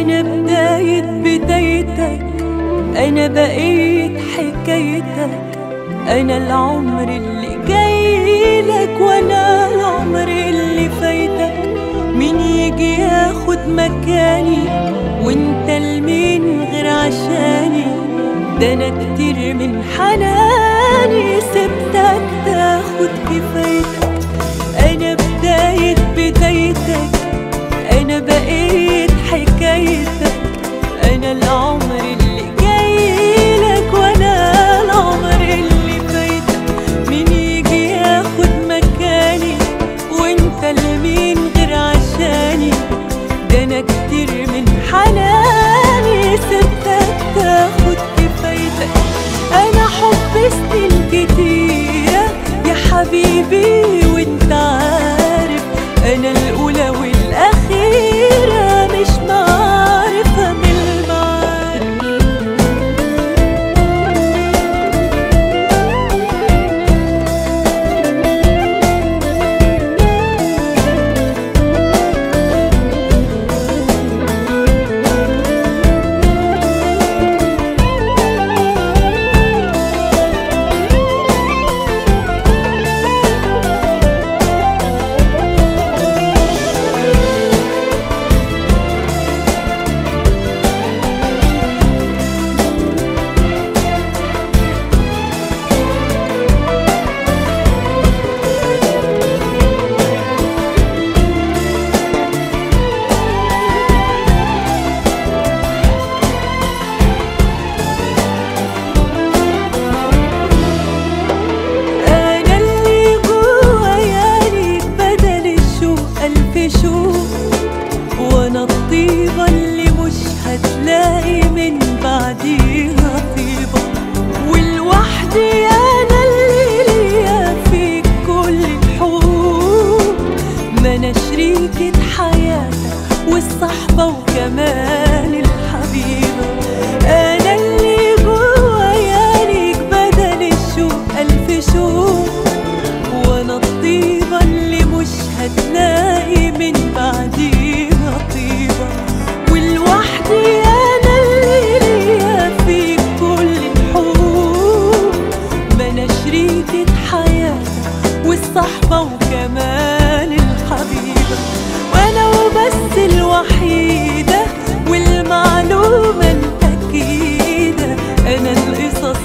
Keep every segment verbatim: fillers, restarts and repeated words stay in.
أنا بداية بدايتك، أنا بقيت حكايتك، أنا العمر اللي جايلك وأنا العمر اللي فايتك. مين يجي ياخد مكاني وانت لمين غير عشاني؟ ده أنا كتير من حناني سبتك تاخد كفايتك. أنا بداية بدايتك، أنا بقيت حكايتك، أنا العمر اللي جايلك وأنا العمر اللي فايتك. مين يجي ياخد مكاني وانت لمين غير عشاني؟ ده أنا كتير من حناني سبتك تاخد كفايتك. أنا حب سنين كتيرة يا حبيبي وانت عارف، أنا الأولى والأخيرة مش معرفة من المعارف. وانا الطيبة اللي مش هتلاقي من بعديها طيبة، والوحدي انا اللي ليا فيك كل الحقوق. ما انا شريكة حياتك والصحبة وكمان الحبيبة. انا اللي جوايا ليك بدل الشوق الف شوق، وانا الطيبة اللي مش هتلاقي من بعديها طيبة، والوحدي أنا اللي ليا فيك كل الحقوق. ما أنا شريكة حياتك والصحبة وكمان الحبيبة، وأنا وبس الوحيدة والمعلومة الأكيدة. أنا القصص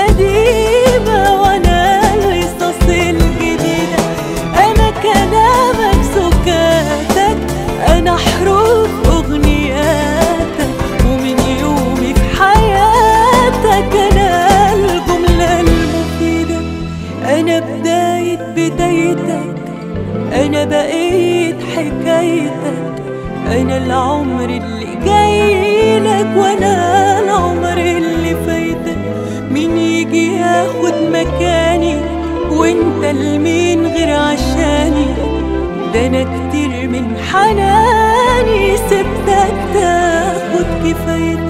القديمة وأنا القصص الجديدة. أنا كلامك سكاتك، أنا حروف أغنياتك، ومن يومي في حياتك أنا الجملة المفيدة. أنا بداية بدايتك، أنا بقيت حكايتك، أنا العمر اللي جايلك وأنا العمر اللي فايتك. مين يجي ياخد مكاني وانت لمين غير عشاني؟ ده أنا كتير من حناني سبتك تاخد كفايتك.